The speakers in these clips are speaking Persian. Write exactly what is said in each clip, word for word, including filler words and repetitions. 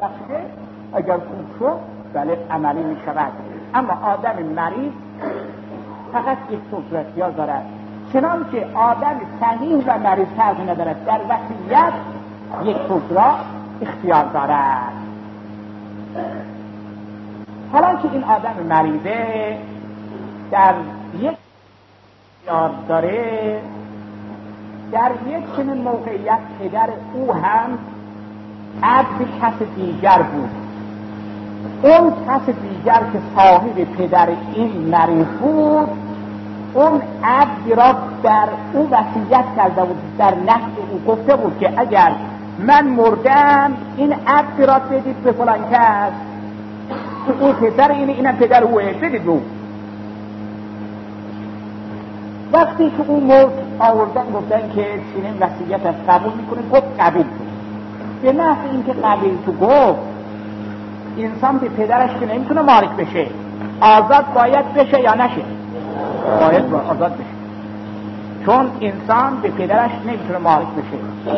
بخشه اگر خوب شد بله عملی می شود. اما آدم مریض فقط یک صورت اختیار دارد، چنانکه آدم صحیح و مریض فرق ندارد، در وصیت یک صورت اختیار دارد. حالا که این آدم مریضه در یک اختیار داره، در یک چنین موقعیت پدر او هم عبد کس دیگر بود. اون کس دیگر که صاحب پدر این مریض بود، اون عبد را در او وصیت کرده بود، در نفس او گفته بود که اگر من مردم این عبد را بدید به فلان کس، او پدر اینه، اینم پدر اوه، بدید او. وقتی که اون مرد آوردن گفتن که چنین وصیت از قبول میکنه، گفت قبول تو. به محض اینکه قبول تو گفت، انسان به پدرش که نمیتونه مالک بشه، آزاد باید بشه یا نشه؟ باید آزاد بشه، چون انسان به پدرش نمیتونه مالک بشه.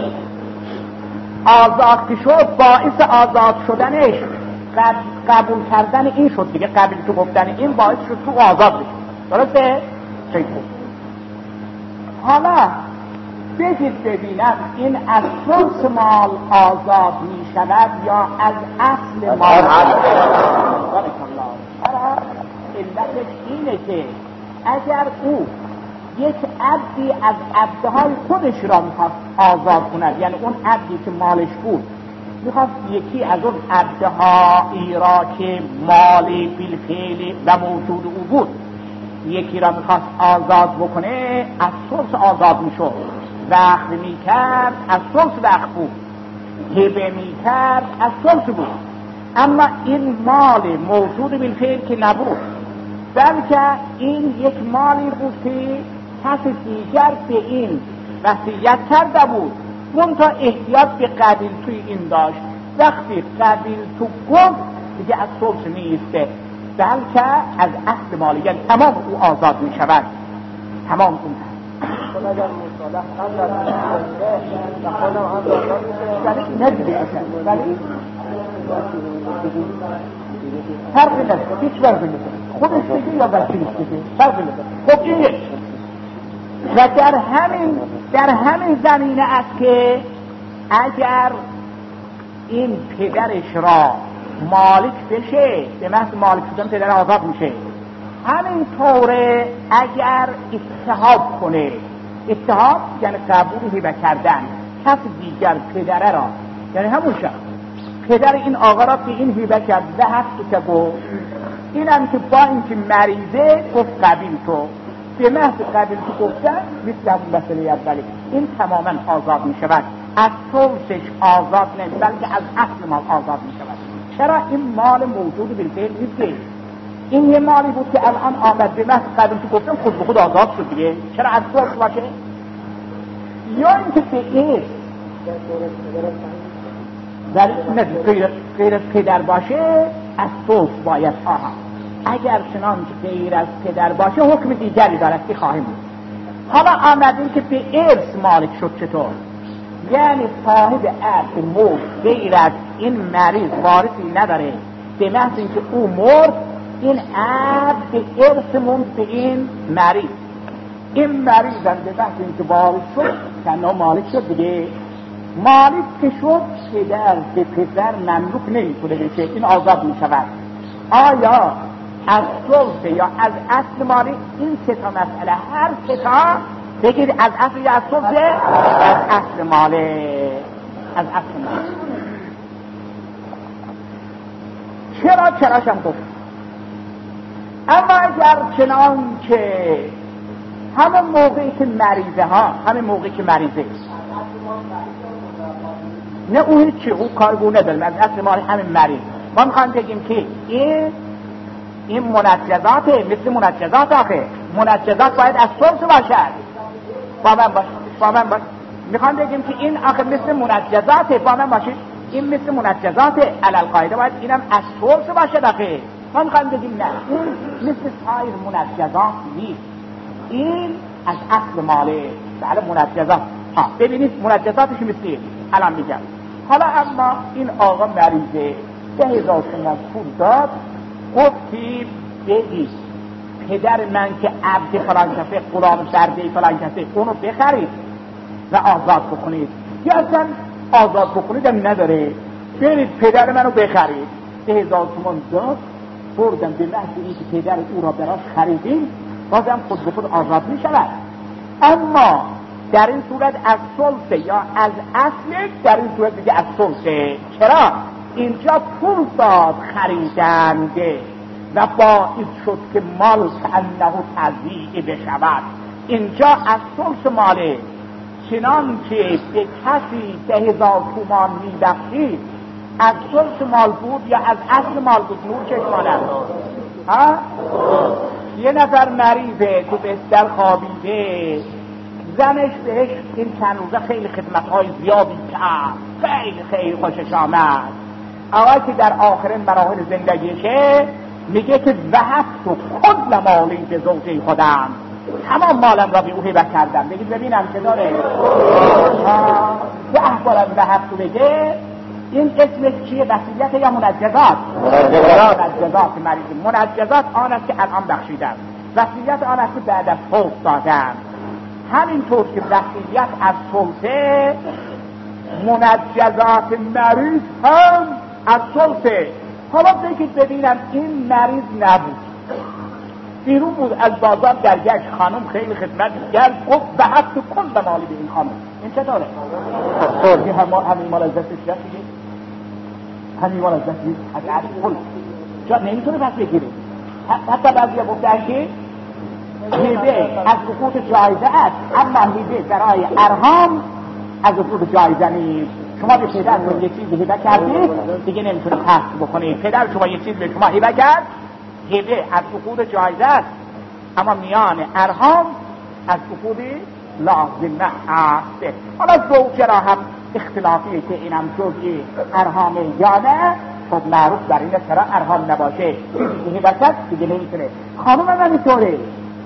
آزاد که شد، باعث آزاد شدنش قبول کردن این شد دیگه، قبول تو گفتن این باعث شد تو آزاد بشه. درسته؟ خیلی خوب. حالا بگید ببینم این از ثلث مال آزاد می شود یا از اصل مال؟ بارک الله. علتش اینه که اگر او یک عبدی از عبدهای خودش را میخواست آزاد کند، یعنی اون عبدی که مالش بود میخواست یکی از اون عبدهایی را که مال بالفعل و موجود او بود یکی را میخواست آزاد بکنه، از ثلث آزاد میشد. وقت میکرد از ثلث وقت بود، هبه میکرد از ثلث بود. اما این مال موجود بالفعل که نبود، بلکه این یک مالی بود که کس دیگر به این وصیت کرده بود، منتها احتیاط به قبیل توی این داشت. وقتی قبیل تو گفت دیگه از ثلث نیسته، بلکه از اصل مالی، یعنی تمام او آزاد می شود. تمام اون خود اگر مصالح قبل از و خودم آزاد میشه نجده اصلا، ولی فرقی نداره، هیچ فرقی نداره، خودش بگه یا بچه‌ش بگه، فرقی نداره. خب اینه و در همین در همین زمینه است که اگر این پدرش را مالک بشه، به محض مالک شدن پدر آزاد میشه. همین طوره اگر اتحاد کنه، اتحاد یعنی قبول هبه کردن، کس دیگر پدره را، یعنی همون شخص پدر این آقا را به این هبه کرد، ذهب تو که گفت اینم که با اینکه مریضه گفت قبیل تو، به محض قبیل تو گفتن مثل همون مسئله اولی، این تماما آزاد می شود. از ثلثش آزاد نمی، بلکه از اصل مال آزاد می شود. چرا؟ این مال موجود بالفعل نیست، این یه مالی بود که الان آمد، به محض قبیل تو گفتن خود به خود آزاد شد دیگه. چرا از ثلث باشه؟ یا اینکه به این در غیر غیر از پدر باشه از ثلث باید آها. اگر چنان که غیر از پدر باشه حکم دیگری دارد که خواهیم بود. حالا آمدیم که به ارث مالک شد. چطور؟ یعنی صاحب ارث مرد، غیر از این مریض وارثی نداره، به محض اینکه او مرد این عبد به ارث موند به این مریض. این مریض هم به محض اینکه وارث شد تنها مالک شد دیگه. مالک که شد پدر به پدر مملوک نمیتونه بشه، این آزاد می شود. آیا از ثلث یا از اصل مالی؟ این سه تا مسئله، هر سه تا بگید از اصل یا از ثلث؟ از اصل ماله، از اصل ماله. چرا؟ چراش هم گفت. اما اگر چنان که همه موقعی که مریضه ها همه موقعی که مریضه نه اون هیچی، اون کارگو نداریم، از اصل مال همین مریض. ما میخوایم بگیم که این این منجزاته، مثل منجزات آخه منجزات باید از ثلث باشد. با من باش با من باش میخوام بگیم که این آخه مثل منجزاته، با من باشید، این مثل منجزاته علل قاعده باید اینم از ثلث باشد آخه. ما میخوایم بگیم نه، این مثل سایر منجزات نیست، این از اصل ماله. بله منجزات. ها ببینید منجزاتش مثل الان میگم حالا اما این آقا مریضه ده هزار تومان پول داد، گفتی بدید پدر من که عبد فلان کسه، غلام برده فلان کسه، اونو بخرید و آزاد بکنید، یا اصلا آزاد بکنید هم نداره، برید پدر منو بخرید. ده هزار تومان داد، بردم به محض اینکه پدر او را براش خریدیم، بازم خود به خود آزاد می شود. اما در این صورت از ثلث یا از اصل، در این صورت دیگه از ثلث. چرا؟ اینجا پول داد خریدنده و باعث شد که مال کانه تضییع بشود. اینجا از ثلث ماله، چنان که به کسی ده هزار تومان می‌بخشید از ثلث مال بود یا از اصل مال بود؟ نور چشمانم ها؟ یه نفر مریضه تو بستر خوابیده، زنش بهش این چند روزه خیلی خدمت‌های زیادی کرد، خیلی خیلی خوشش آمد. اول که در آخرین مراحل زندگیشه میگه که وهبت کل مالی به زوجه خودم، تمام مالم را به او هبه کردم. بگید ببینم چه داره که احوالم وهبت بگه. این اسمش چیه؟ وصیت یا منجزات؟ منجزات مریض. منجزات آن است که الان بخشیدم، وصیت آن است که بعد از فوت دادم. همینطور که وصیت از ثلثه، منجزات مریض هم از ثلثه. حالا بگید ببینم این مریض نبود، بیرون بود از بازار، درگشت خانم خیلی خدمت کرد، گفت به حق کن به مالی به این خانم. این چه داره؟ همین مال از دستش رسید، همین مال از دستش از عرض کل جا نمیتونه پس بگیره. حتی بعضی ها گفتن که هیبه از حقوق جایزه است، اما هیبه برای ارهام از حقوق جایزه نیست. شما به پدرتون یه چیز هیبه کردید دیگه نمیتونه پس بکنید. پدر شما یه چیز به شما هیبه کرد، هیبه از حقوق جایزه است، اما میان ارهام از حقوق لازمه است. حالا زوجه را هم اختلافیه که اینم جزئی ارهامه یا نه، خب معروف بر اینه چرا ارهام نباشه، چیزی هیبه کرد دیگه نمیتونه. خانوم هم اینطوره،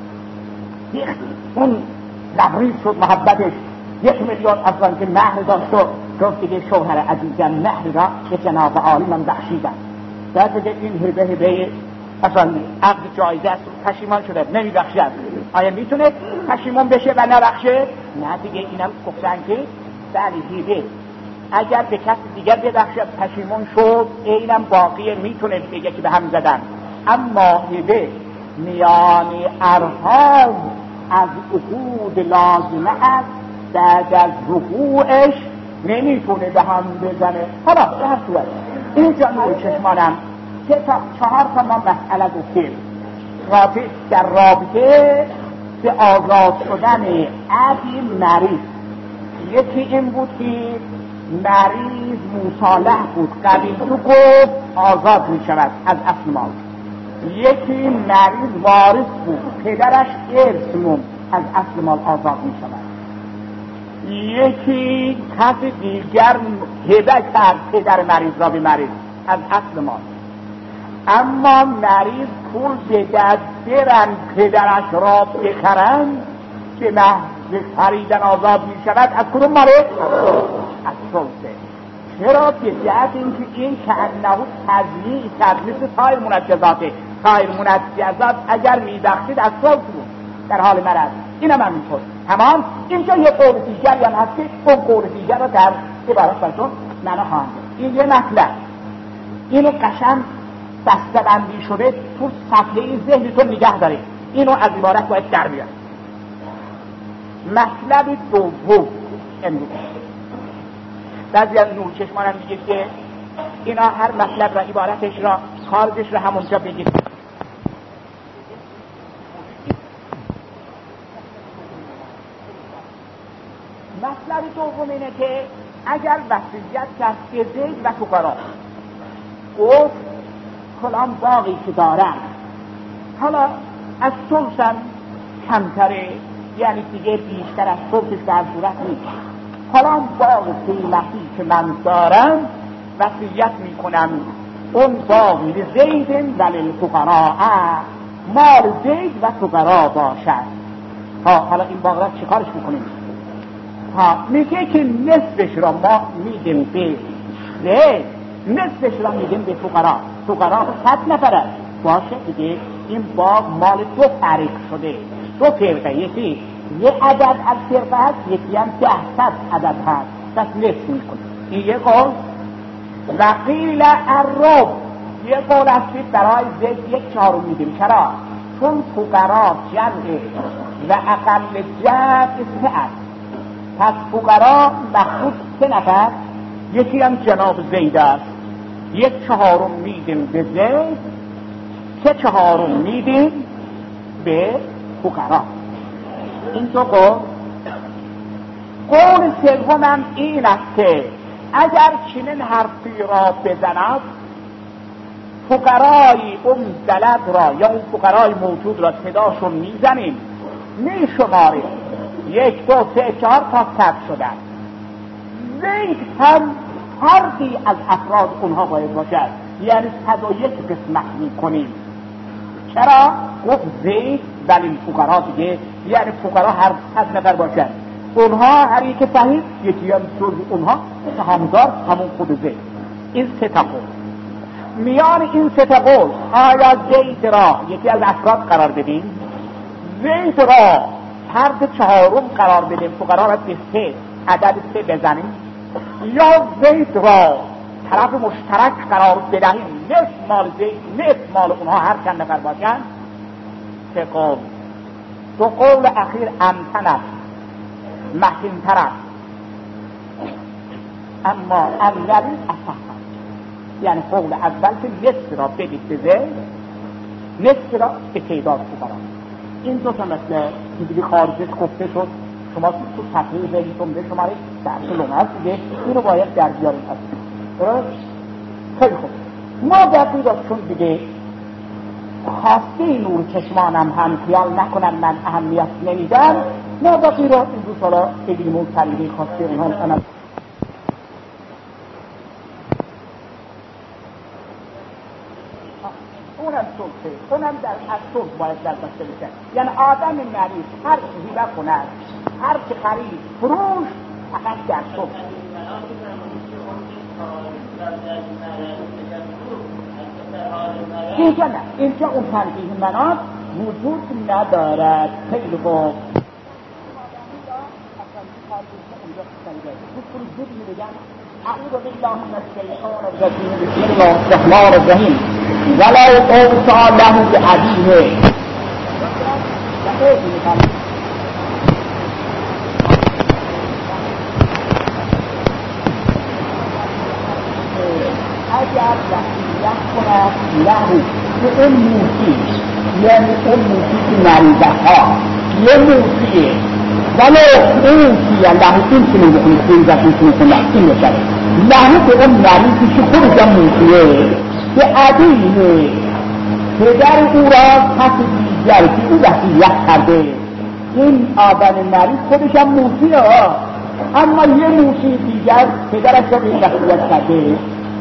اون لبریز شد محبتش، یک میلیون اصلا که مهر داشت و گفت دیگه شوهر عزیزم مهر را به جناب عالی من بخشیدم. در دیگه این هبه هبه اصلا عقد جایزه است، پشیمان شده نمی بخشد. آیا میتونه پشیمان بشه و نبخشه؟ نه دیگه. اینم گفتن که بله هبه اگر به کسی دیگر ببخشد پشیمان شد، اینم باقیه میتونه بگه که به هم زدن. اما هبه میان ارهام از عقود لازمه است، بعد از رفوعش نمیتونه به هم بزنه. حالا به هر صورت اینجا نور چشمانم که تا چهار تا ما مسئله گفتیم در رابطه به آزاد شدن عبی مریض. یکی این بود که مریض مصالح بود، قبیل تو گفت آزاد می شود از اصل مال. یکی مریض وارث بود، پدرش ارث موند، از اصل مال آزاد می شود. یکی کس دیگر هبه کرد پدر مریض را به مریض، از اصل مال. اما مریض پول به دست برن پدرش را بخرن که محض خریدن آزاد می شود. از کدوم ماله؟ از ثلثه. چرا؟ به جهت اینکه این که انه تضییع کرد، مثل سایر منجزاته. سایر منجزات اگر می بخشید از ثلث بود در حال مرض، این هم همینطور. تمام. اینجا یه قول دیگری هم هست که اون قول دیگر را در عبارت براتون معنا خواهم. این یه مطلب، اینو قشنگ بسته‌بندی شده تو صفحه ذهنتون نگه دارید. اینو از عبارت باید در بیارید. مطلب دوم امروز بعضی از نور چشمان هم میگه که اینا هر مطلب را عبارتش را خارجش را همونجا بگید. مطلب دوم اینه که اگر وصیت کرد به زید و فقرا، گفت کلام باقی که دارم حالا از ثلثم کمتره، یعنی دیگه بیشتر از ثلثش در صورت نیست، کلام باقی قیمتی که من دارم وصیت میکنم اون باقی لزید و للفقراء، مال زید و فقرا باشد. ها حالا این باقی را چه کارش میکنیم؟ ها میگه که نصفش را ما میدیم به زید، نصفش را میدیم به فقرا. فقرا صد نفره باشه دیگه، این باغ مال دو فرق شده، دو فرقه، یکی یه عدد از فرقه هست، یکی هم ده صد عدد هست، پس نصف میکنه. این یه قول. و قیل الربع، یه قول هست که برای زید یک چهارم میدیم. چرا؟ چون فقرا جمعه و اقل جمع سه است، پس فقرا مخصوص سه نفر، یکی هم جناب زید است، یک چهارم میدیم به زید، سه چهارم میدیم به فقرا. این دو قول. قول سومم این است که اگر چنین حرفی را بزند، فقرای اون بلد را یا اون فقرای موجود را صداشون میزنیم، میشماریم، یک دو سه چهار تا صد شدن. زید هم فردی از افراد اونها باید باشد، یعنی صد و یک قسمت میکنیم. چرا؟ گفت زید ولی فقرا دیگه، یعنی فقرا هر صد نفر باشد، اونها هر یک فهید، یکی هم جز اونها سهامدار همون خود زید. این سه تا قول. میان این سه تا قول آیا زید را یکی از افراد قرار بدیم، زید را فرد چهارم قرار بدیم، فقرا را به سه عدد سه بزنیم، یا زید را طرف مشترک قرار بدهیم، نصف مال زید نصف مال اونها هر چند نفر باشن؟ سه قول. دو قول اخیر امتن است، محکم تر است، اما اولی اصح است. یعنی قول اول که نصف را بدید به زید، نصف را به تعداد فقرا. این دو تا مثل دیگه خارجش گفته شد، شما تو تقریب زیدتون به شماره درس لونه هست دیگه، این رو باید در بیاریم هست. درست؟ خیلی خوب. ما در بیراشون دیگه خواسته نور چشمانم هم خیال نکنم من اهمیت نمیدم، ما باقی را این دو سالا بگیریم اون طریقی خواسته اونها اونم اونم سلطه، اونم در اصول باید در بسته بشه. یعنی آدم مریض هر چیزی بکنه، هر چی خرید فروش فقط در صلح. اینجا نه، اینجا اون تنبیه منات وجود ندارد. خیلی خوب. أعوذ بالله من الشيطان الرجيم بسم الله الرحمن الرحيم ولو أوصى له بأبيه اگر وصیت کند له به اون موسی، یعنی اون موسی که مریضه ها یه موسیه، ولو اوصی له این که نمیخونی خیلی وقتی که نکنه این نشده له به اون مریضی که خودش هم موسیه به عدیه پدر او را کس دیگر که او وصیت کرده. این آدم مریض خودش هم موسیه ها، اما یه موسی دیگر پدرش را به این وصیت کرده.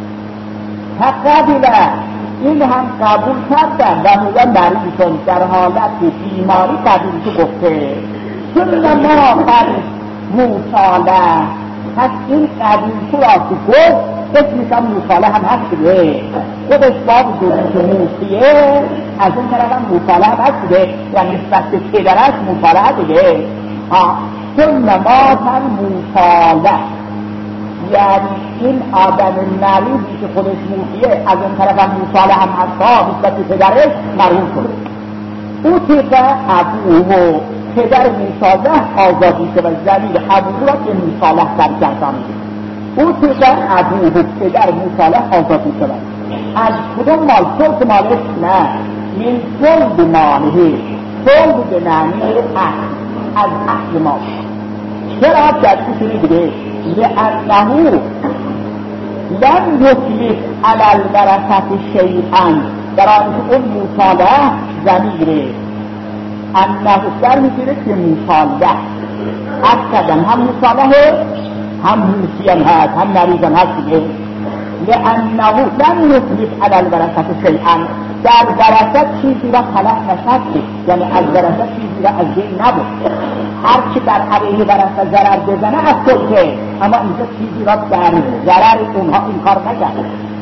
فقبل این هم قبول کردن و هو مریضون در حالت بیماری قبولشو گفته ثم ما بر مصالح، پس این قبولشو را که گفت اسمش هم مصالح هم هست دیگه، خودش باب جوری که موسیه از این طرف هم مصالح هم هست دیگه، یعنی نسبت به پدرش مصالح دیگه. ثم ما بر مصالح، یعنی این آدم مریضی که خودش موسیه از اون طرف هم مصالح هم هستا نسبت به پدرش مرحوم کنه. او تیقه ابوه، پدر مصالح آزادی که و زمین ابوه را که مصالح برگردانه. او تیقه ابوه، پدر مصالح آزادی که و از کدوم مال؟ صلح مالش نه، من صلح ماله، صلح به معنی اهل، از اهل مال. چرا جدی شدی دیگه؟ لأنه لم يطلق على الورثة شيئا، در آنکه اون مصالح ضمیره انه در میگیره که مصالح اکدن هم مصالحه هم موسی هم هست هم مریض هم هست دیگه. لأنه لم يثبت على الورثة شيئا، در ورثه چیزی را تلف نشد، یعنی از ورثه چیزی را از بین نبود. هر چی در علیه ورثه ضرر بزنه از سلطه، اما اینجا چیزی را در ضرر اونها این کار نکرد.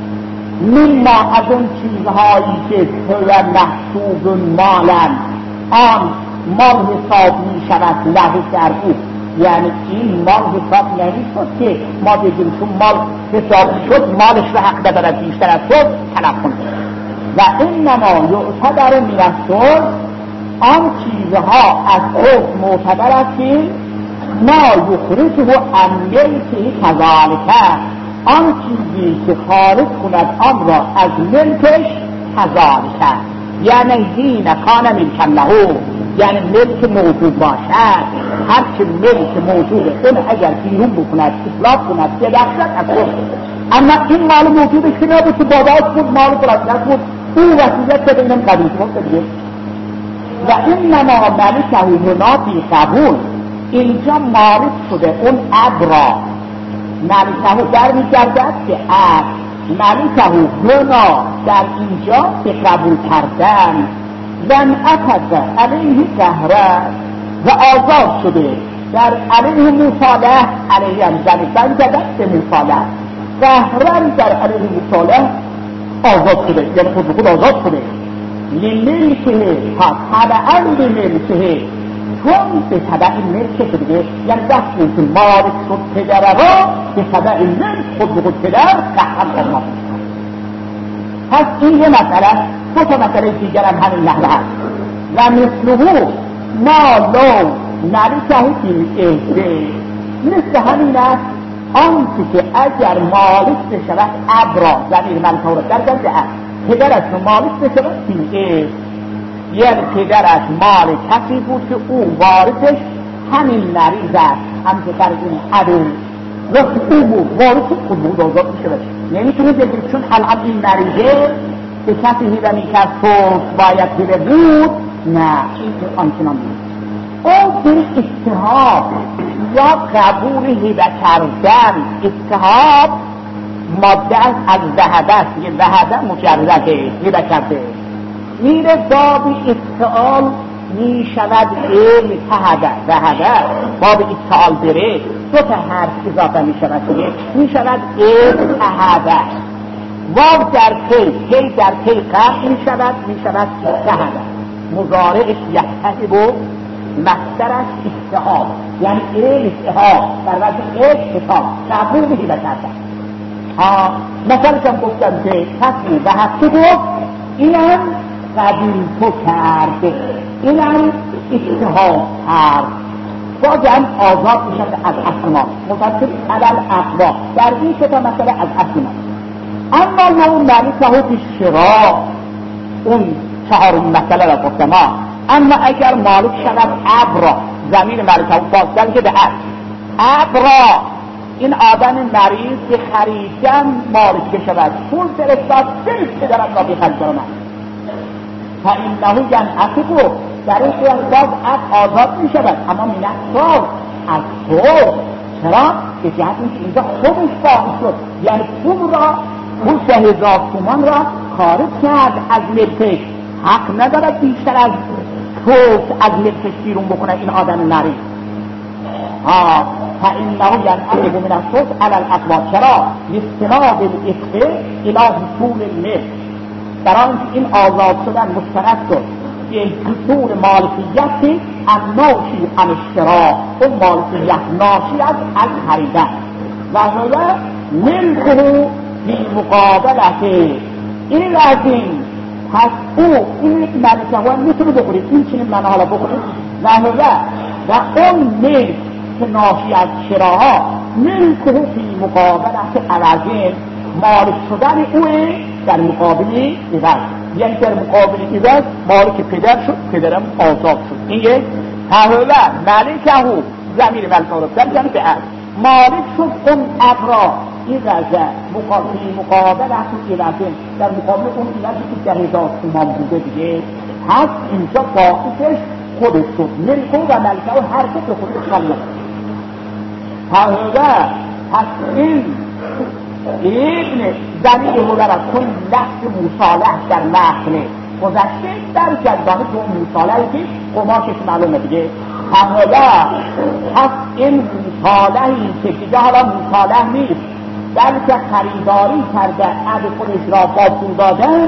مما از اون چیزهایی که هو محسوب مالن، آن مال حساب می شود له در او، یعنی این مال حساب نمی شد که ما بگیم چون مال حساب شد مالش رو حق ندارد بیشتر از خود طلب کنه. و اینما یعتبر من الصلح، آن چیزها از خود معتبر است که ما یخرجه عن ملکه کذالک، آن چیزی که خارج کند آن را از ملکش کذالک، یعنی حین کان ملکا له، یعنی ملک موجود باشد، هرچه ملک موجود اون اگر بیرون بکند اطلاق کند بدخشد از خود. اما این مال موجودش که نبود که باباش بود، مال برادرش بود، او وسیلت که بینم قبول شد دیگه. و این نما ملکه هنا بی قبول، اینجا مالک شده اون ابرا، ملکه در می گردد که اب ملکه هنا در اینجا به قبول کردن زن اتده علیه قهره و آزاد شده، در علیه مصالح، علیه هم زن زن گردد به مصالح، قهره در علیه مصالح آزاد شده، یعنی خود به خود آزاد شده. لملکه طبعا به ملکه، چون به طبع ملکه شده، یعنی دست که مالک شد پدره را به طبع ملک خود به خود پدر قهرم آزاد شد. پس این یه مسئله، دو تا مسئله دیگر هم همین لحظه هست. و مثله ما لو ملکه بالعهده، مثل همین است آنچه که اگر مالک بشود ابرا، زمین ملکه را در گرده است، پدرش مالک بشود بالعهد، یعنی پدرش مال کسی بود که او وارثش همین مریض است، همچه در این عدو وقتی او بود وارث خود بود آزاد میشود. نمیتونه بگیم چون الان این مریضه به کسی هیبه میکرد تو باید هیبه بود، نه این آنچنان بود. او به اتحاب یا قبول هیبه کردن، اتحاب ماده از ذهبه است، یه ذهبه مجرده هیبه کرده، میره باب اتعال می شود علم تهده ذهبه، باب اتعال بره دو تا حرف اضافه می شود می شود علم تهده، واو در پی پی در پی قرد می شود می شود تهده، مضارعش یتهده و مصدرش اتحاب، یعنی علم اتحاب در وجه علم اتحاب قبول بهی بکرده. ها مثلا کم گفتم که کسی و هفته گفت اینم قبول تو کرده، اینم اتحاب کرد، بازم آزاد میشد از اصل ما، مفصل علل اقوا در این شتا مسئله از اصل ما. اما لو ملکه بالشراء، اون چهارم مسئله را گفتم ها. اما اگر مالک شود ابرا، زمین ملکه فاصل که به اب ابرا، این آدم مریض که خریدن مالک بشود، پول فرستاد سلس که در اطلا بخرید کنم تا این نهو جنعتی بود، در این صورت باز اب آزاد می شود، اما منت سال از خود. چرا؟ به جهت این که اینجا خودش باقی شد، یعنی پول را پول سه هزار تومان را خارج کرد از ملکش، حق ندارد بیشتر از توست از ملکش بیرون بکنه این آدم مریض. ها فإنه ينعقد من الصوت على الأقوال، چرا؟ لاستناد الإفقه إلى حصول الملك، در آنکه این آزاد شدن مستند شد به حصول مالکیت الناشی عن الشراء، اون مالکیت ناشی از از خریدن، و هو ملکه فی مقابلته، این از این پس او این ملکه ها میتونه بخورید، این چنین من حالا بخورید، و هو و اون ملک که ناشی از شراها ملکه فی مقابلت عوضین، مالک شدن اوه در مقابل عوض، یعنی در مقابل عوض مالک پدر شد، پدرم آزاد شد. این یک تحوله ملکه زمین ملکه در به عوض مالک شد اون ابرا، این رزه مقابل مقابلت عوضین، در مقابل اون عوضی که در هزار تومان بوده دیگه، پس اینجا باقیش خودش شد، ملکه و ملکه و هر که به خودش خلق تحوله. پس این ابن زمین مولد چون لفظ مصالح در متن گذشته در جدانه تو مصالحی که قماشش معلومه دیگه حالا پس این مصالحی که دیگه حالا مصالح نیست بلکه خریداری کرده عبد خودش را با پول دادن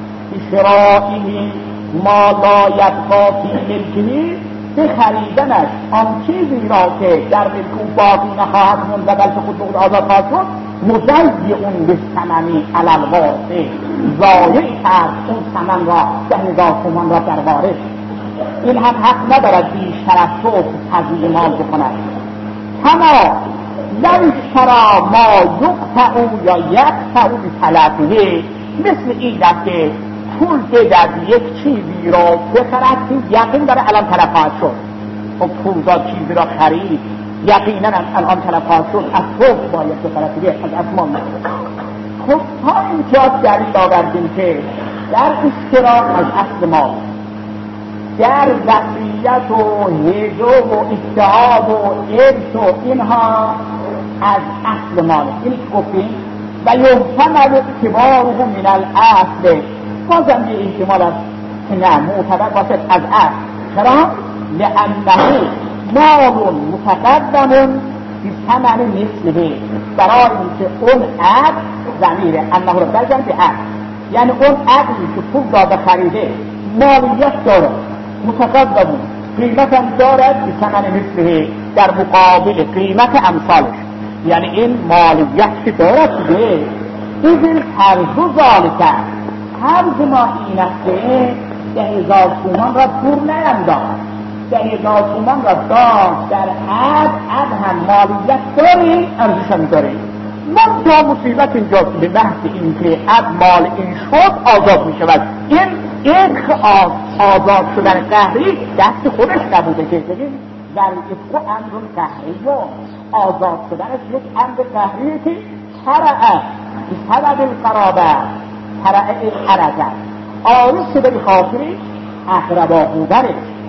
شرائی ما لا یبقا فی ملکه به خریدنش آن چیزی را که در ملک او باقی نخواهد موند و بلکه خود به آزاد خواهد شد مزی اون به ثمنی علی الواقع ضایع کرد اون ثمن را ده هزار تومان را در وارث. این هم حق ندارد بیشتر از تو تضییع مال بکند. کما لو اشتری ما یقطع یا یقطع بتلفه، مثل این است که پول بدهد یک چیزی را بخرد که یقین داره الان تلف خواهد شد. خب پول داد چیزی را خرید یقینا الان تلف خواهد شد، از تو باید بخرد دیگه از اسمان نشد. خب تا اینجا دلیل آوردیم که در اشتراک از اصل مال، در وصیت و هجو و اتحاد و ارث و اینها از اصل مال. اینی که گفتیم و یحتمل اعتباره من الاصل، بازم یه احتمال است که نه معتبر باشد از اصل. چرا؟ لأنه مال متقدم بی ثمن مثله، برای اینکه اون عقد ضمیر انه رو برگردن به عقد، یعنی اون عقلی که پول داده خریده مالیت داره متقدم قیمت هم دارد بی ثمن مثله در مقابل قیمت امثالش، یعنی این مالیت که دارد دیگه. این طرز ذالک طرز ما این است که ده هزار تومان را پور نینداخت، ده هزار تومان را داشت در حد حد هم مالیت داری ارزش هم داری. منطقه مصیبت اینجاست به محض این که اد مال این شد آزاد می شود. این این آزاد شدن قهری دست خودش نبوده که بگیم در افقو امر قهری و آزاد شدنش یک امر قهریه که ترعه سبب القرابه ترعه الحرکت آرش شده به خاطر اقربا بودنش.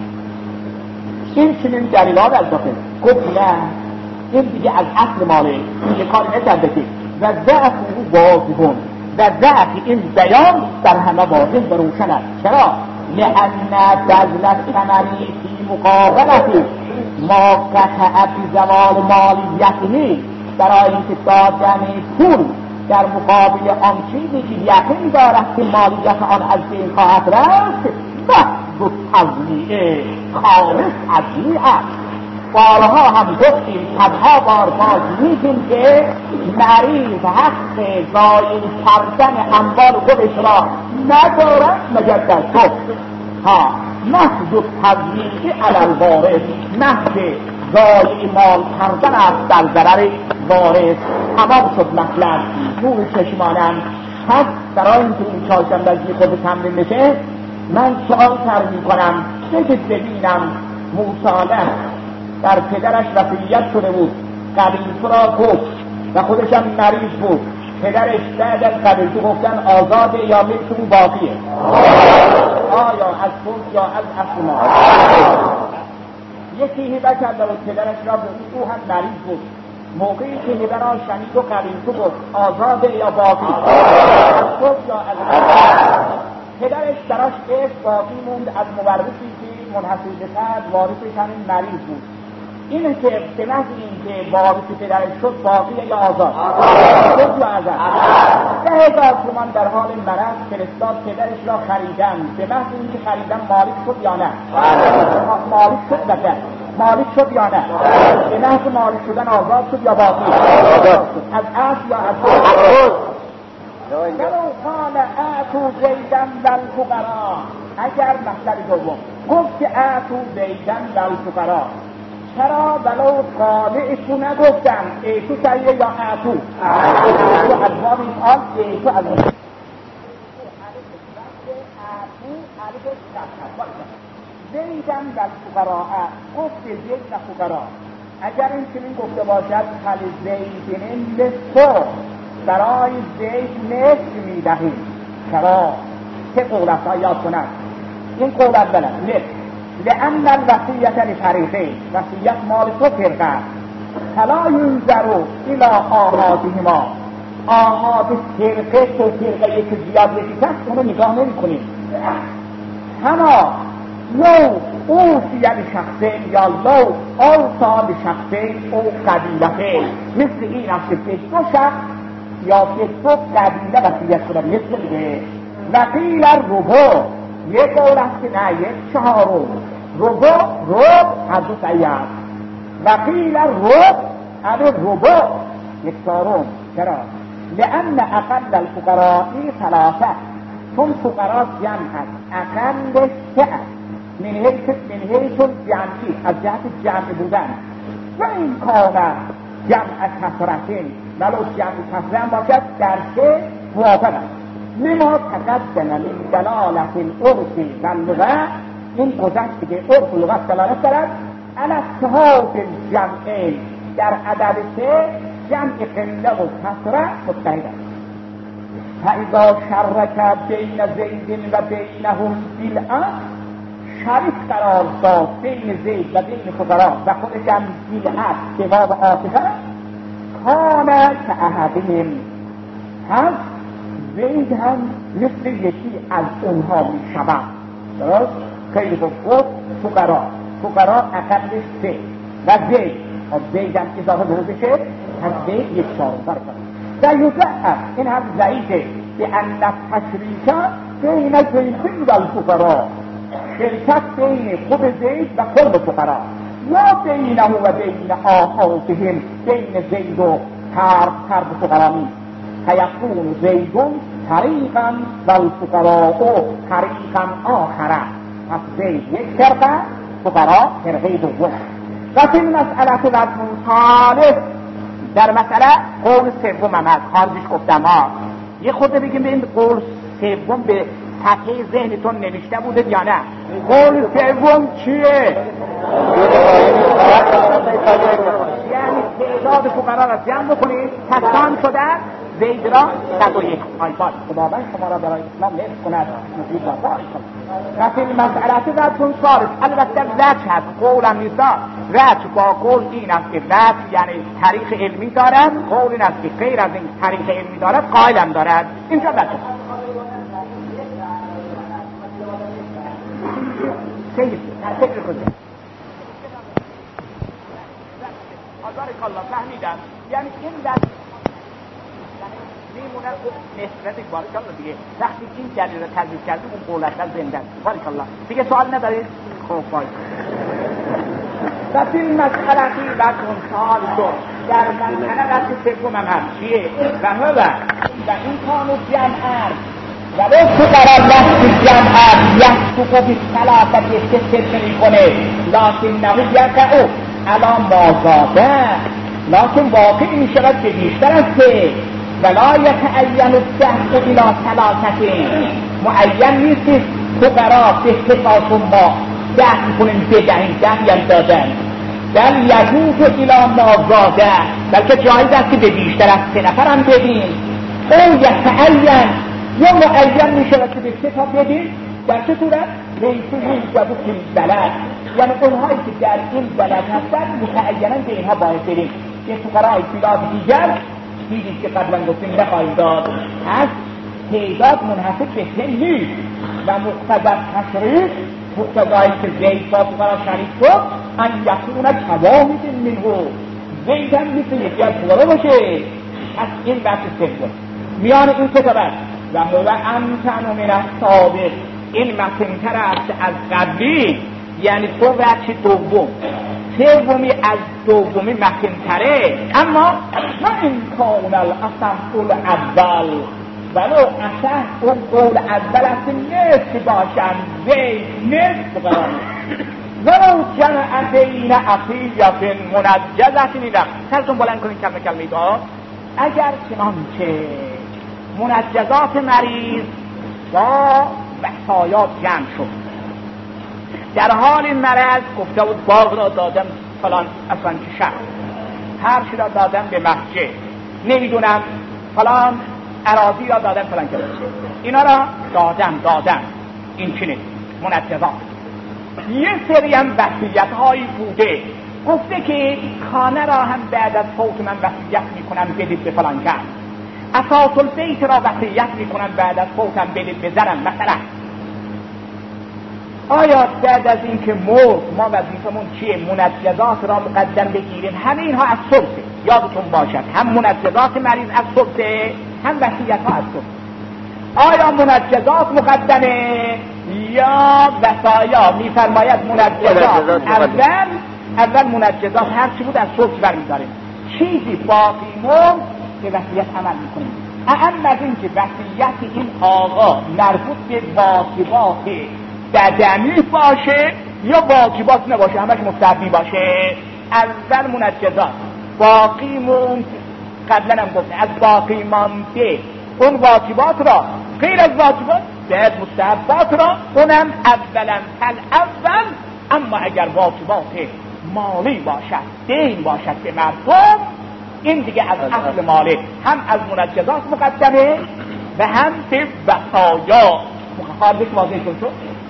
این چنین دلیلات از داخل گفت نه این دیگه از اصل ماله، این یه کاری نکرده که و ضعف او واضحون و ضعف این بیان در همه واضح و روشن است. چرا؟ لأن بذل ثمری فی مقابلتی ما قطع فی زوال مالیته، برای اینکه دادن پول در مقابل آن چیزی که یقین دارد که مالیت آن از بین خواهد رفت محض تضییع خالص تضییع است. بارها هم گفتیم صدها بار باز میگیم که مریض حق ضایع کردن اموال خودش را ندارد مگر در تو ها محض تضییع علی الوارث، محض ضایع مال کردن است در ضرر وارث. تمام شد مطلب. نور چشمانم پس برای اینکه این چهارشنبه‌ای خود تمرین بشه من سؤال طرح می‌کنم که ببینم مصالح در پدرش وصیت شده بود، قبیلتو را گفت و خودش هم مریض بود، پدرش بعد از قبیلتو گفتن آزاده یا ملک او باقیه، آیا از فوق یا از اصل مال؟ یکی هبه کرده بود پدرش را به او هم مریض بود، موقعی که هبه را شنید و قبیلتو گفت آزاده یا باقی، از فوق یا از اصل. پدرش براش ارث باقی موند از مورثی که منحصر به فرد وارثش همین مریض بود. اینه که به محض این که وارث پدرش شد باقیه یا آزاد؟ شد یا آزاد؟ ده هزار تومان در حال مرض فرستاد پدرش را خریدن. به محض این که خریدن مالک شد یا نه؟ مالک شد بکر مالک شد یا نه؟ به محض مالک شدن آزاد شد یا باقی؟ از اصل یا از اصل؟ ولو قال آتوا زیدا والفقراء، اگر مطلب دوم گفت که آتوا زیدا والفقراء، چرا ولو قالعتو نگفتن ایتو سریعه یا آتو؟ آتو از باب این آن ایتو از باب آتو علیه شخص زیدا والفقراء، گفت زید و فقراء. اگر این چنین گفته باشد خل زیدین لسو، برای زید نصف میدهیم. چرا؟ که قول است آیات کنند این قول از بلد نصف لأن الوصیت لفریقین، وصیت مال تو فرقه فلا ینظر الی آماتهما، آهاد فرقه که فرقه که زیاد رسیده است اونو نگاه نمی کنیم. هما لو اوصی بشخصه یا لو اوصا بشخصه او قبیله، مثل این است که دو شخص یا دو قبیله وصیت کنند. مثل دیگه وقیل ربع، یک قول است که نه یک چهارم، ربع ربع هر دو صحیح است. وقیل ربع اما ربع یک چهارم. چرا؟ لأن اقل الفقرائی ثلاثه، چون فقرا جمع است، اقل سه است من حیث من حیث جمعی، از جهت جمع بودن. و این کانه جمع کثرتین، ولو جمع کثرت باشد در که موافق است. لما تقدم من دلالت العرف و اللغت، این گذشت که عرف و لغت دلالت دارد علی اتحاد الجمع، در عدد سه جمع قله و کثرت متحد است. فاذا شرک بین زید و بینهم بالعکس، شریک قرار داد بین زید و بین فقرا و خودش هم بالعکس که باب عاطفه، کان کاحدهم، پس زید هم مثل یکی از اونها می شود. درست؟ خیلی خوب. فقرا فقرا اقلش سه و زید و زید هم اضافه بشه پس زید یک چهارم برکن. و یضعف، این هم ضعیفه، به ان تشریک بین زید و الفقرا، شرکت بین خود زید و کل فقرا، یا بینه و بین آخاتهم، بین زید و ترد فقرا نیست. فیکون زیدون طریقا و الفقراء طریقا آخره، پس زید یک فرقه، فقرا فرقه دوم. و فی المسئله وزن ثالث، در مسئله قول سوم هم هست. خارجش گفتم ها، یه خود بگیم به این قول سوم به صفحه ذهنتون نوشته بوده یا نه؟ قول سوم چیه؟ یعنی تعداد فقرا را جمع بکنید، تکان شده زید را صد و یک. آیفاد خداوند شما را برای اسلام نصف کند، مفید را باری کند. و فی المسئله وجه ثالث، البته وجه هست، قولم نیست. وجه با قول این است که وجه یعنی طریق علمی دارد، قول این است که غیر از این طریق علمی دارد، قائلم دارد. اینجا وجه سید در فکر خود آزار کالله فهمیدم. یعنی این وجه میمونه نسبت بارک الله دیگه. وقتی این دلیل رو تذکر کردیم اون قولت در زنده است. بارک الله دیگه سوال ندارید؟ خب باید و فی المسئله وجه ثالث، در مسئله وجه سوم هم هست. چیه؟ و هو و این کانو جمعا ولو فقرا لفظ جمعا یحسق بالثلاثه، که فکر میکنه لکنه یقع علی ما زاده، لکن واقع می شود که بیشتر از که ولا یتعین الدهر الى ثلاثه، معین نیست فقرا به اتفاق ما ده میکنیم بدهیم، ده یم دادن، بل یجوز الى ما زاده، بلکه جایز است که به بیشتر از سه نفر هم بدیم. او یتعین یا معین می شود که به سه تا بدیم. در چه صورت؟ ریسه این جبو که بلد، یعنی اونهایی که در این بلد هستن متعینن به اینها باید بریم. یه فقرای بلاد دیگر دیدید که قبلا گفتیم نخواهیم داد، هست تعداد منحصر به سن نیست و مقتضی تشریف، مقتضایی که زید با فقرا شریک شد ان یکون توامید منه، زید هم مثل یکی از فقرا باشه. از این بحث سوم میان این کتاب است. و هو امتن من السابق، این متن‌تر است از قبلی، یعنی تو وجه دوم، سومی از دومی متن‌تره. اما نه این کون الاصح الاول، ولو اصح اون قول اول است نصف باشند زید نصف قرار، ولو جمع بین عطیت منجزت. این رفت سرتون بلند کنید کلمه کلمه دا. اگر چنانچه منجزات مریض با وسایات جمع شد، در حال مرض گفته بود باغ را دادم فلان اصلا که شهر، هرچی را دادم به مسجد، نمیدونم فلان اراضی را دادم فلان که اینا را دادم دادم این چنین منجزات. یه سری هم وصیت هایی بوده گفته که خانه را هم بعد از فوت من وصیت میکنم بدید به فلان کس، اساس البیت را وصیت میکنن بعد از فوتم بدید بزنن. مثلا آیا بعد از این که مرد ما وظیفمون چیه؟ منجزات را مقدم بگیریم. همه اینها از ثلثه، یادتون باشد، هم منجزات مریض از ثلثه، هم وصیت ها از ثلثه. آیا منجزات مقدمه یا وصایا؟ میفرماید منجزات اول اول منجزات هر چی بود از ثلث برمی‌داریم، چیزی باقی موند که وصیت عمل میکنیم. اما از این که وصیت این آقا مربوط به واجبات بدنی باشه یا واجبات نباشه، همش مستحبی باشه، اول منجزات باقی موند. قبلا هم گفتم از باقی مانده اون واجبات را، غیر از واجبات بعد مستحبات را، اونم اولا تل اول. اما اگر واجبات مالی باشد، دین باشد به مردم، این دیگه از اصل مالی هم از منجزات مقدمه و هم به وصایا. مخالفش واضح شد.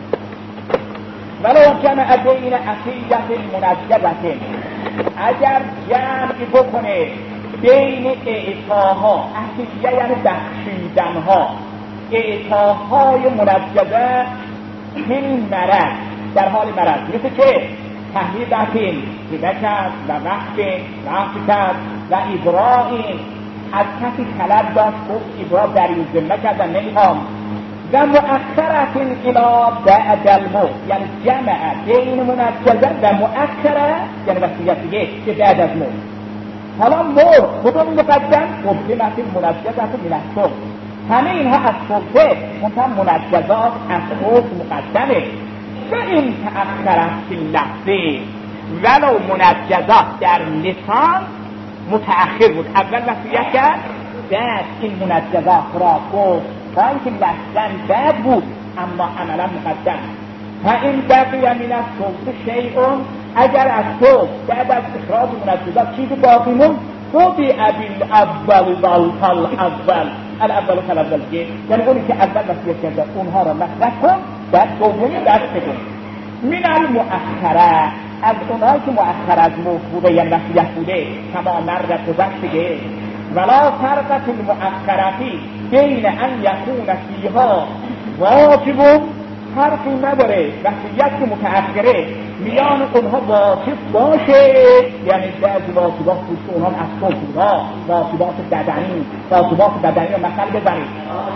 ولو جمع بین عقیدت منجزت، اگر جمع بکنه بین اعطاها، عقیده یعنی بخشیدنها، اعطاهای منجزه من مرض، در حال مرض، مثل که تهیبتین دیده کرد و وقت وقت کرد و ابراهیم از کسی طلب داشت گفت ابراهیم در این ذمه کرد و نمیخوام، و مؤخرتین الی بعد الموت، یعنی جمع بین منجزه و مؤخره یعنی وصیتیه که بعد از موت. حالا مرد کدوم مقدم؟ قدمت منجزه من الصلح. همه اینها از صلحه، منتها منجزات از صلح مقدمه. و این تأخرت فی اللفظ، ولو منجزات در لسان متأخر بود، اول وصیت کرد بعد این منجزات را گفت، با اینکه لفظاً بعد بود اما عملا مقدم. و این بقی من از صلح شیئون، اگر از صلح بعد از اخراج منجزات چیزی باقی موند، خودی ابیل اول والتل اول الاول کل اول که، یعنی اونی که اول وصیت کرده اونها را مصرف کن، بعد دومی دست بکن. من المؤخره، از اونهایی که مؤخر از موت بوده یا وصیت بوده، کما مرد گذشت دیگه. ولا فرق فی المؤخرتی بین ان یکون فیها واجب، فرقی نداره وصیت که متأخره میان اونها واجب باشه، یعنی بعضی واجبات بود که اونها از صلح بودا، واجبات بدنی، واجبات بدنی رو مثل بزنید،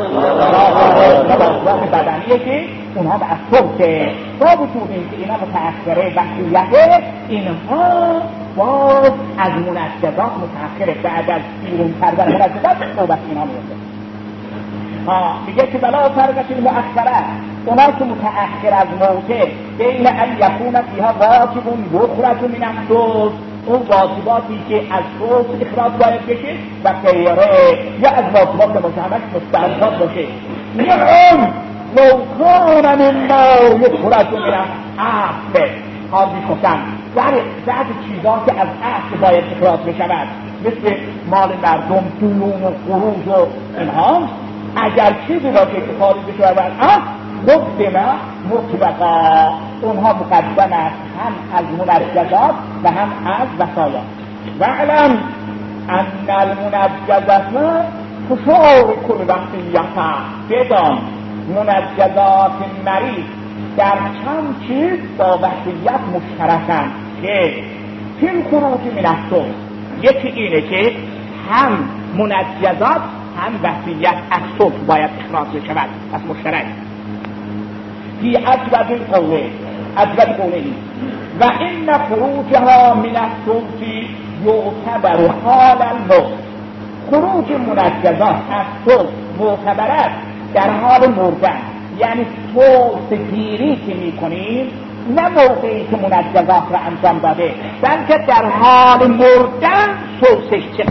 واجبات بدنیه که اونها از صلح که با وجود این که اینا متأخره وصیت، اینها باز از منجزات متأخره، بعد از بیرون کردن منجزات صحبت اینا میشه. ها میگه که بلا فرقت المؤخره، اونا که متأخر از موته، بین ان یکون فیها واجب یخرج من الصلح، اون واجباتی که از صلح اخراج باید بشه و غیره، یا از واجبات باشه همش مستحبات باشه. میگه اون لو کان مما یخرج من الاصل، حال میخوشن در بعض چیزا که از اصل باید اخراج بشود، مثل مال مردم، دیون و قروض و اینها، اگر چیزی باشه که خارج بشه از اصل، مقدمه مطلقا، اونها مقدم است هم از منجزات و هم از وصایا. و علم ان المنجزات تشار کل وصیت، بدان منجزات مریض در چند چیز با وصیت مشترکند که فی خروج من الصلح، یکی اینه که هم منجزات هم وصیت از صلح باید اخراج بشود، از مشترک. فی اجود القوله، اجود قوله، و این خروجها من الصلح یعتبر حال الموت، خروج منجزات از صلح معتبر است در حال مردن، یعنی صلح گیری که میکنیم نه موقعی که منجزات را انجام داده، بلکه در حال مردن صلحش چه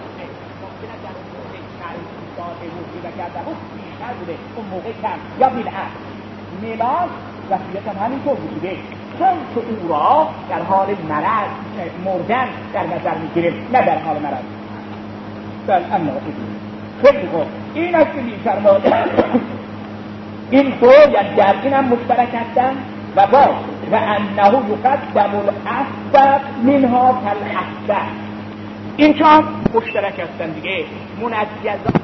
اون موقع کم یا بیلعب میلاد وصیت هم همینطور بوده، چون که او را در حال مرض مردن در نظر میگیریم نه در حال مرض. بل اما خیلی خوب این است که میفرماد این دو یعنی در این هم مشترک هستن و با و انه یقدم الاسبق منها کالاسبق، این چون مشترک هستن دیگه. منجزات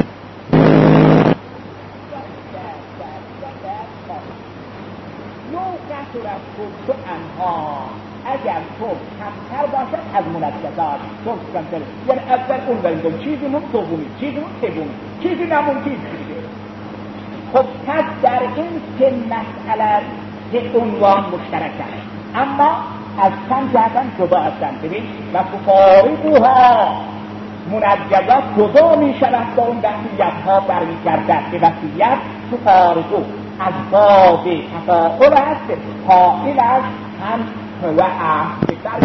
لو کثرت خبز انها، اگر صبح کمتر باشد از منجزات، صبح کمتر، یعنی اول اون بریم چیزی مون دومی، چیزی مون سومی، چیزی نمون چیزی دیگه. خب پس در این سه مسئله یک عنوان مشترک است، اما از چند جهت جدا هستند. ببین و تفارقها، منجزات جدا می شود با اون وصیت ها برمیگردد به وصیت. تفارقو از باب تفاعل است، حائل است هم و اصل در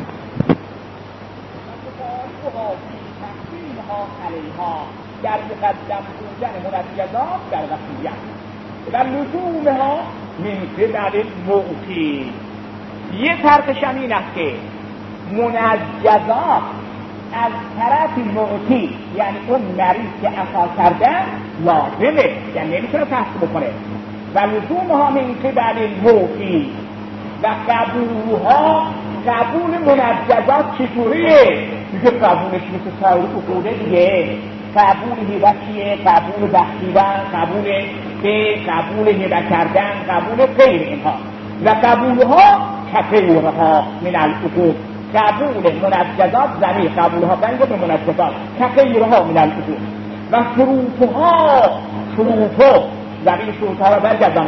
تفارقها فی تحصیلها علیها، در مقدم بودن منجزات در وصیت و لزومها من قبل المعطی. یه فرقش هم این است که منجزات از طرف معطی، یعنی اون مریض که عطا کردن لازمه، یعنی نمیتونه فسخ بکنه. و لزومها من قبل المعطی و قبولها، قبول منجزات چطوریه؟ دیگه قبولش مثل سایر عقوده دیگه، قبول هبه چیه؟ قبول بخشیدن، قبول به قبول هبه کردن، قبول غیر اینها. و قبولها کغیرها من العقود، قبول منجزات زمین قبولها بنگ به منجزات کغیرها من العقود. و شروطها، شروطها زمین شروطها رو برگردن،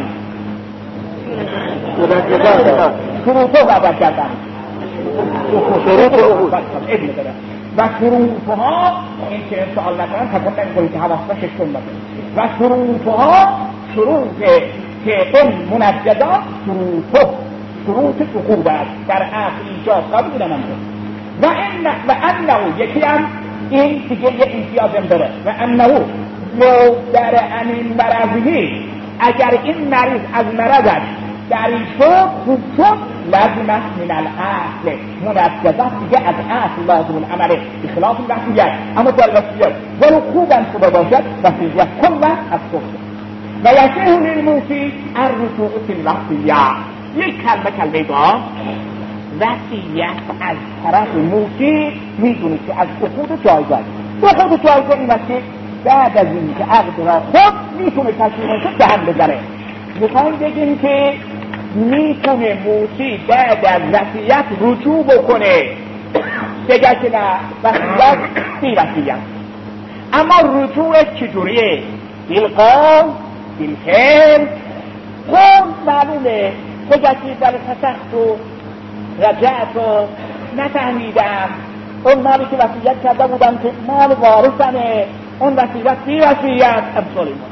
شروطها رو برگردن، شروط عقود و شروطها. این که سوال نکنن تکن نمی‌کنید که حواستا ششتون بکنید. و شروطها، شروط که اون منجزات شروطها، شروط عقود است در اصل اینجا قبول نمانده. و ان و انه یکی هم این دیگه یه امتیازم داره. و انه لو در امین مرضی، اگر این مریض از مرضش دری شد خوب شد، لازم است من الاصل، منجزات دیگه از اصل لازم العمله بخلاف وصیت. اما در وصیت ولو خوبا شده باشد وصیت کلا از صبح. و یصح للموصی الرجوع فی الوصیه. یک کلمه کلمه با وصیت از طرف موصی میدونید که از عقود جایگاه، عقود جایگاه این است که بعد از این که عقد را خود میتونه تشریحش دهن بزنه. میخوایم بگیم که میتونه موصی بعد از وصیت رجوع بکنه، بگه که نه وصیت بی وصیت. اما رجوع چجوریه؟ بالقول، بالفعل. قول معلومه، بگه که در فسخت و رجعت و نفهمیدم، اون مالی که وصیت کرده بودم که مال وارثمه، اون وصیت بی وصیت امثال این.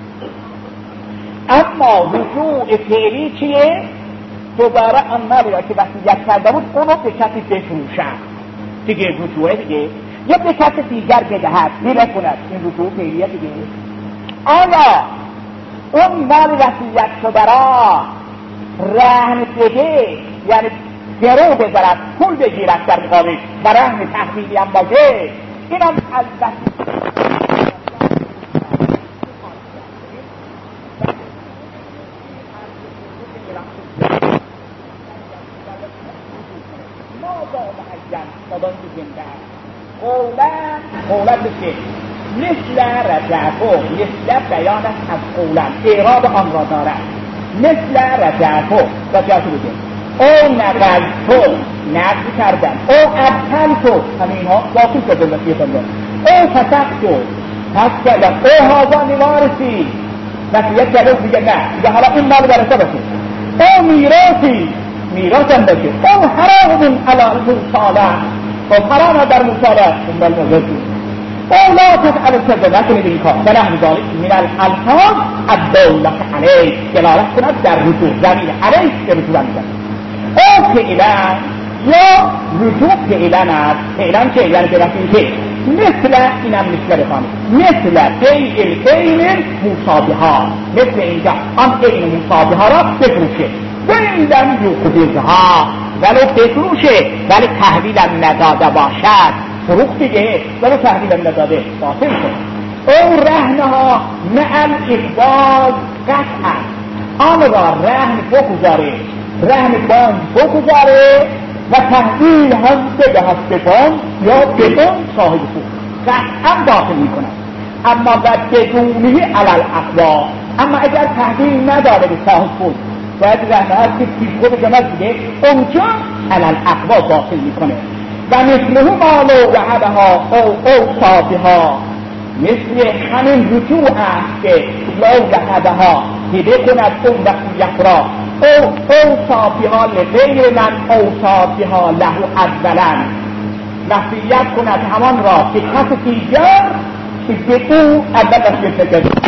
اما رجوع فعلی چیه؟ دوباره آن مالی که وصیت کرده بود اونو به کسی بفروشن دیگه، رجوعه دیگه، یا به کسی دیگر بدهد میره کند. این رجوع فعلیه دیگه. آیا اون مال وصیت شده را رهن بده، یعنی گرو بذارد پول بگیرد در مقابل و رهن تحمیلی هم باشه، این هم از وصیت قولا قولا بشه مثل رجعتو، مثل بیان از قولا اعراب آن را دارد. مثل رجعتو رجعتو بگه او نقلتو نقل کردن، او ابتلتو همین ها باقی شده وصیت الله، او فسختو پس کردن، او هازا نوارسی وصیت کرده دیگه نه دیگه حالا این مال برسه باشه، او میراسی میراس هم باشه، او حرام علی مصالح و حرام در مصالح من الموضوع، او لا تفعل الكذب نکنید این کار. بنحو ذلك من الالفاظ الدالة علیه، دلالت کند در رجوع، زمین علیه که رجوع میکنه. او فعلا یا رجوع فعلا است. فعلا چه؟ یعنی که وقتی که مثل اینم مثل بخوانید، مثل بیع العین مصابها، مثل اینجا آن عین مصابها را بفروشه، بایدن یخبزها ولو بفروشه ولی تحویلم نداده باشد، فروخت دیگه ولو تحویلم نداده باطل کنه. او رهنها مع الاقباض قطعا، آن را رهن بگذاره، رهن بانک بگذاره و تحویل هم بدهد بدان یا بدان صاحب پول قطعا داخل میکنه. اما و بدونه علل اقوا، اما اگر تحویل نداره به صاحب پول باید رهنهر که پیشگو به جمعت دیگه اونجا علل اقوا داخل میکنه. و مثله مالو وحبها او او صافها، مثل همین رجوع است که لو وحبها دیده کند اون وقتی را او او صافها لغیر من او صافها له اولا، وصیت کند همان را که کس دیگر که به او اول وصیت کرد.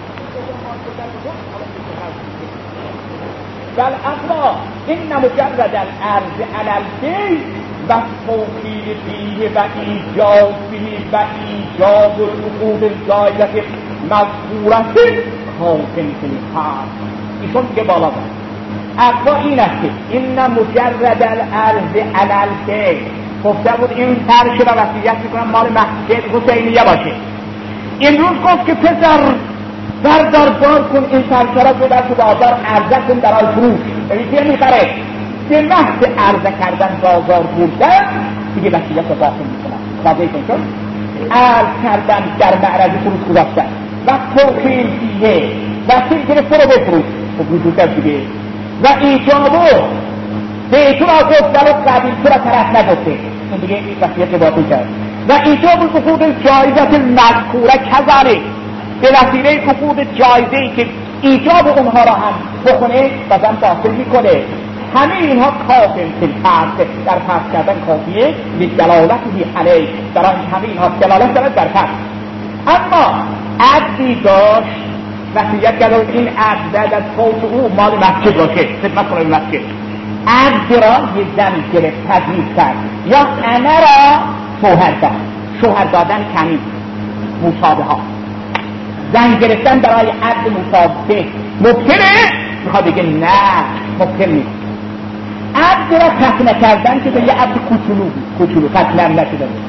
والأقرى إن مجرد الأرض على البيت والتوكيل فيه وإيجاد فيه وإيجاد العقود الجائزة مذكورة کافٍ فی الحال. ایشون دیگه بالا داره. اقرا این است که این مجرد الارض علی البیت، گفته بود این فرش را وصیت میکنم مال مسجد حسینیه باشه. این روز گفت که پسر بردار بار کن این فرش را ببر تو بازار عرضه کن برای فروش. یعنی که میخره به محض عرضه کردن بازار بردن دیگه وصیت را باطل میکنم. واضح کن عرض کردن در معرض فروش گذاشتن و توکیل فیه وصیت گرفت رو بفروش خب وجود دست دیگه و ایجابو به ایتون آگفت در قبیل تو را طرف نگفته این دیگه این وصیت باطل کرد. و ایجاب حقوق جایزت مذکوره کذالک، به وسیله حقوق جایزه‌ای که ایجاب اونها را هم بکنه بازم باطل میکنه. همه اینها کافٍ فی الحال، در فرض کردن کافیه لدلالته علیه، در آن همه اینها دلالت دارد در فرض. اما عقدی داشت وصیت کرد این عقد بعد از فوت او مال مسجد باشه، خدمت کنه به مسجد. عقد را یه زن گرفت تجویز کرد یا همه را شوهر داد. شوهر دادن کمی مصابه ها، زن گرفتن برای عقد مصابه مبتله، میخواد بگه نه مبتل نیست. عقد را ختم کردن که به یه عقد کوچولو کوچولو ختم نشده بود،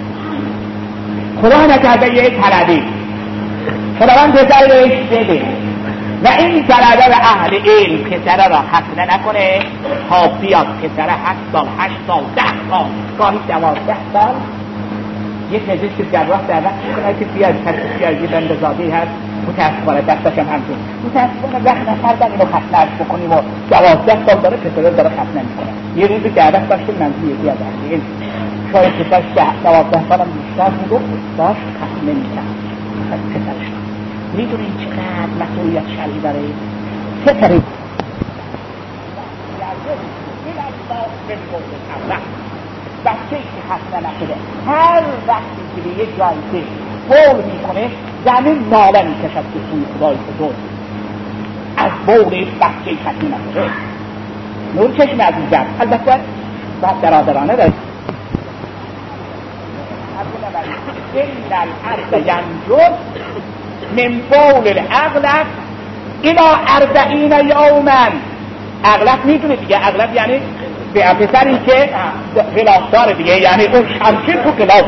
خدا نکرده یه طلبی خداوند پسر بهش بده و این طلبه به اهل علم پسر را ختم نکنه تا بیاد پسر هشت سال هشت سال ده سال گاهی دوازده سال یک پزشک جراح دعوت میکنه که بیاد تشخیص بیاد یه بندزادی هست متاسفانه دستش هم همچون متاسفانه وقت نکردن اینو ختمش بکنیم و دوازده سال داره پسر داره ختم نمیکنه. یه روزی دعوت داشتیم منزی یکی از اهل علم شاید پسرش دوازده سال هم بیشتر بود و داشت ختم نمیکرد پسرش. میدونی چقدر مسئولیت شرعی برای پسر این بچه که حسنه نشده هر وقتی که به یک جایزه بول میکنه زمین ناله میکشد که سوی خدای بزرگ از بول بچه حسنه نشده. نور چشم عزیزم البته باید درادرانه دارد این الارض ینجر من بول الاغلب الى اربعین یوما. اغلب میدونه دیگه، اغلب یعنی به پسری که خلاف داره دیگه، یعنی اون شمشیر تو خلاف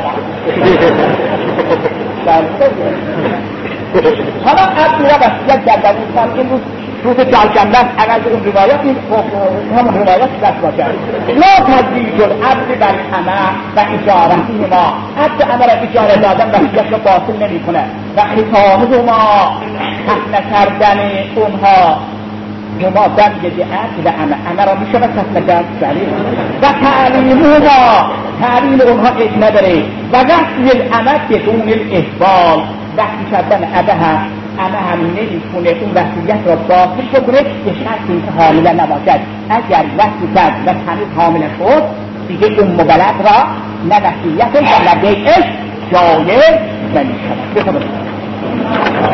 حالا عبد را وصیت کرده بود این روز روز چهارشنبه اگر اون روایت نیست همون روایت دست باشه لا تزویج العبد بالامه و اجارته ما، عبد امه را اجاره دادن وصیت را باطل نمی کنه و خطابه ما ختم کردن اونها هما در جدیعت و امه امه را می شود ختم کرد و تعلیم ما تعلیم اونها اج نداره و وقتی الامه بدون الاحبال وقتی کردن امه هم امه هم نمیتونه اون وصیت را باطل کنه به شرط اینکه حامله نباشد. اگر وقتی کرد و تنیز حامله شد دیگه اون مبلغ را نه وصیت و نه بیعش جایز نمیشود.